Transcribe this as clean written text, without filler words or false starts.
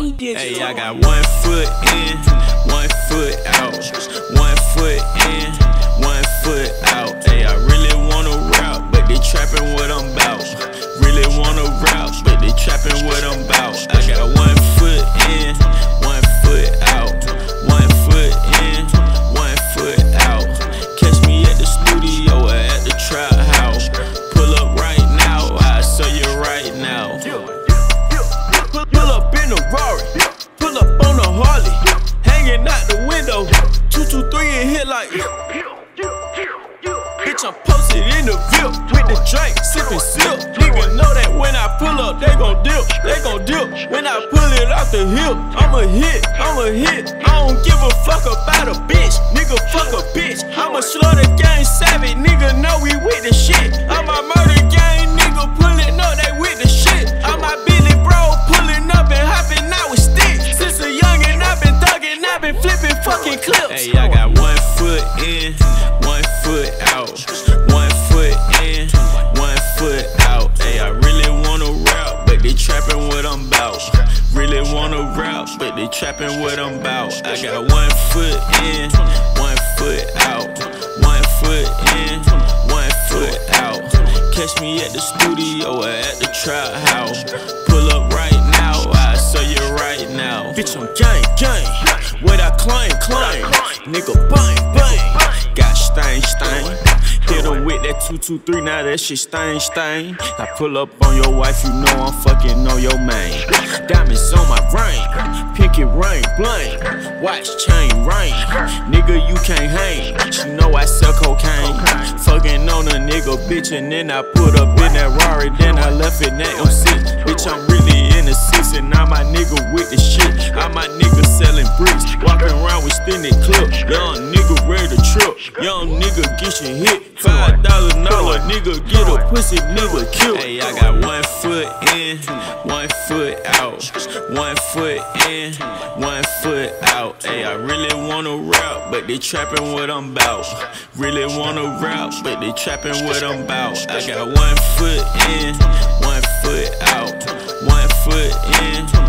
Johnny Digital. Hey, I got 1 foot in, 1 foot out. 1 foot in, 1 foot out. Hey, I really wanna rap, but they trapping what I'm bout. Really wanna rap, but they trapping what I'm bout. I got 1 foot in, 1 foot out. 1 foot in, 1 foot out. Catch me at the studio or at the trap house. Pull up right now, I'll show you right now. Pull up in the Rari, pull up on the Harley, hanging out the window, 223 and hit like. Bitch, I'm posted in the VIP with the drink, sippin' sip. Nigga know that when I pull up, they gon' dip, they gon' dip. When I pull it off the hip, I'm a hit, I'm a hit. I don't give a fuck about a bitch, nigga, fuck a bitch. I'ma slow the game savage, nigga, know we with the shit. I'm a murder gang, nigga, pullin' up, they with the shit. I'm my Billy bro, pullin' up and hoppin' out with sticks. Since a youngin', I been thuggin', I been flippin' fucking clips. Hey, I got 1 foot in, 1 foot out. 1 foot in, 1 foot out. Hey, I really wanna rap, but they trappin' what I'm bout. Really wanna rap, but they trappin' what I'm bout. I got 1 foot in, 1 foot out. 1 foot in, 1 foot out. Catch me at the studio or at the trap house. Pull up right now, I'll show you right now. Bitch, I'm gang, gang. What I claim. Nigga, bang, bang. Got stain. Hit him with that 223, now that shit stain. I pull up on your wife, you know I'm fucking on your man. Diamonds on my ring, pinky ring, bling. Watch chain ring, nigga you can't hang. You know I sell cocaine, fucking on a nigga bitch, and then I put up in that Rari, then I left in that M6. Bitch, I'm really in the 6, and now my nigga with the shit. I'm my nigga selling bricks, walking around with extended clip. Young nigga ready to trip, young nigga get your hit. $5 nigga get a pussy nigga kill. Hey, I got 1 foot in, 1 foot out. 1 foot in, 1 foot out. Hey, I really wanna rap, but they trapping what I'm bout. Really wanna rap, but they trapping what I'm bout. I got 1 foot in, 1 foot out. 1 foot in,